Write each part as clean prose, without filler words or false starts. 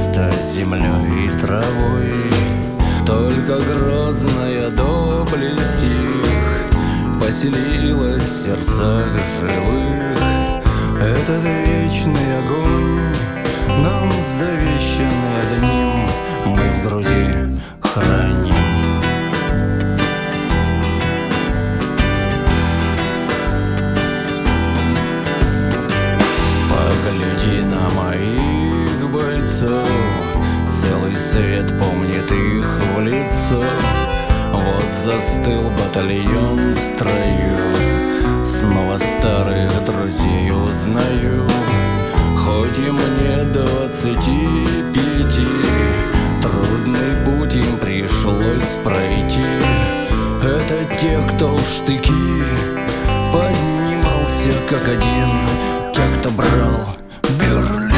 место землей и травой. Только грозная доблесть их поселилась в сердцах живых. Этот вечный огонь, нам завещанный одним, мы в груди храним. Погляди на моих бойцов, целый свет помнит их в лицо. Вот застыл батальон в строю, снова старых друзей узнаю. Хоть и мне 25, трудный путь им пришлось пройти. Это те, кто в штыки поднимался как один, те, кто брал Берлин.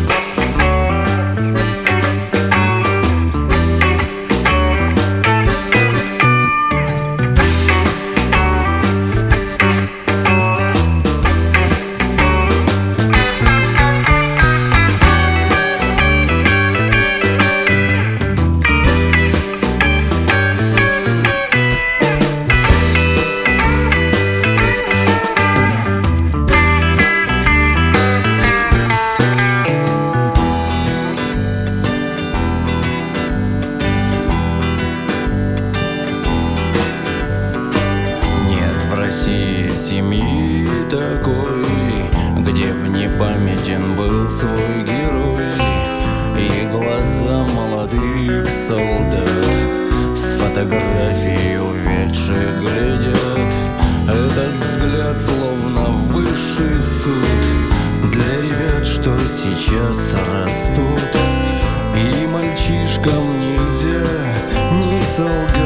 Семьи такой, где б не памятен был свой герой, и глаза молодых солдат с фотографией увядших глядят. Этот взгляд словно высший суд для ребят, что сейчас растут. И мальчишкам нельзя ни солгать,